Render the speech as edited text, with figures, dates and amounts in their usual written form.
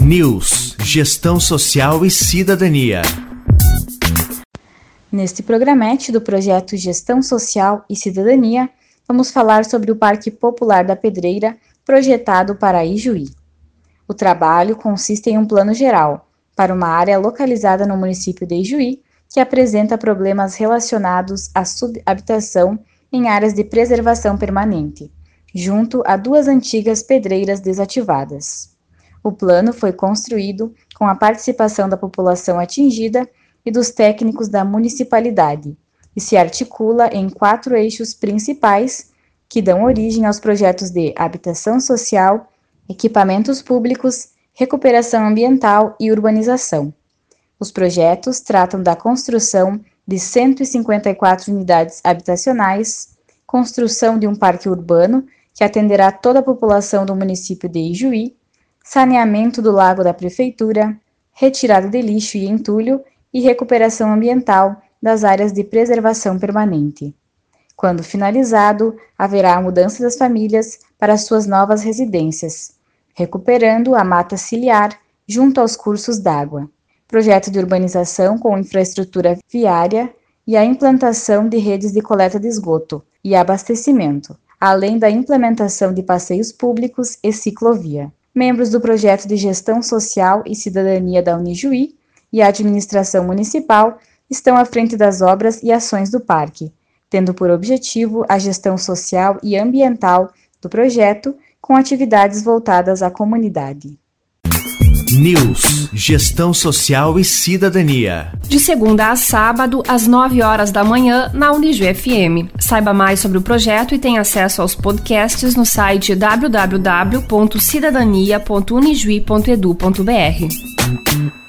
News, Gestão Social e Cidadania. Neste programete do projeto Gestão Social e Cidadania, vamos falar sobre o Parque Popular da Pedreira, projetado para Ijuí. O trabalho consiste em um plano geral, para uma área localizada no município de Ijuí, que apresenta problemas relacionados à subhabitação em áreas de preservação permanente, junto a duas antigas pedreiras desativadas. O plano foi construído com a participação da população atingida e dos técnicos da municipalidade, e se articula em 4 eixos principais que dão origem aos projetos de habitação social, equipamentos públicos, recuperação ambiental e urbanização. Os projetos tratam da construção de 154 unidades habitacionais, construção de um parque urbano que atenderá toda a população do município de Ijuí, saneamento do lago da prefeitura, retirada de lixo e entulho e recuperação ambiental das áreas de preservação permanente. Quando finalizado, haverá a mudança das famílias para suas novas residências, recuperando a mata ciliar junto aos cursos d'água. Projeto de urbanização com infraestrutura viária e a implantação de redes de coleta de esgoto e abastecimento, além da implementação de passeios públicos e ciclovia. Membros do projeto de Gestão Social e Cidadania da Unijuí e a administração municipal estão à frente das obras e ações do parque, tendo por objetivo a gestão social e ambiental do projeto com atividades voltadas à comunidade. News, Gestão Social e Cidadania. De segunda a sábado, às 9 horas da manhã, na Unijuí FM. Saiba mais sobre o projeto e tenha acesso aos podcasts no site www.cidadania.unijuí.edu.br.